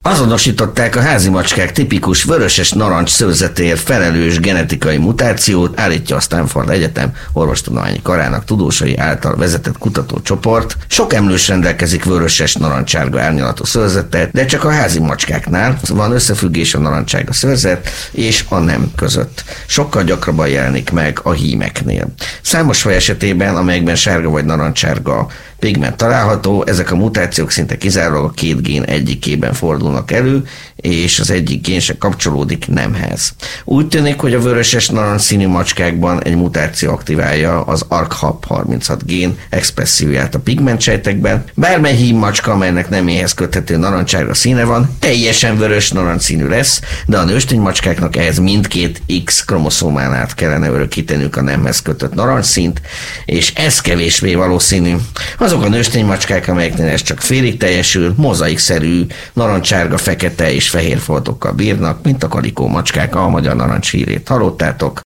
Azonosították a házi macskák tipikus vöröses narancs szőrzetéért felelős genetikai mutációt, állítja a Stanford Egyetem orvostudományi karának tudósai által vezetett kutatócsoport. Sok emlős rendelkezik vöröses narancsárga árnyalatú szőrzettel, de csak a házi macskáknál van összefüggés a narancsárga szőrzet és a nem között. Sokkal gyakrabban jelenik meg a hímeknél. Számos faj esetében, amelyekben sárga vagy narancsárga pigment található, ezek a mutációk szinte kizárólag a két gén egyikében fordulnak elő, és az egyik gén se kapcsolódik nemhez. Úgy tűnik, hogy a vöröses narancsszínű macskákban egy mutáció aktiválja az ARCHAP36 gén expresszióját a pigmentsejtekben. Bármely hímmacska, amelynek neméhez köthető narancsárga színe van, teljesen vörös narancsszínű lesz, de a nőstény macskáknak ehhez mindkét X kromoszómán át kellene örökíteniük a nemhez kötött narancsszínt, és ez kevésbé valószínű. Azok a nőstény macskák, amelyeknél ez csak félig teljesül, mozaikszerű, narancsárga, fekete és fehér foltokkal bírnak, mint a kalikó macskák, a magyar narancs hírét hallottátok.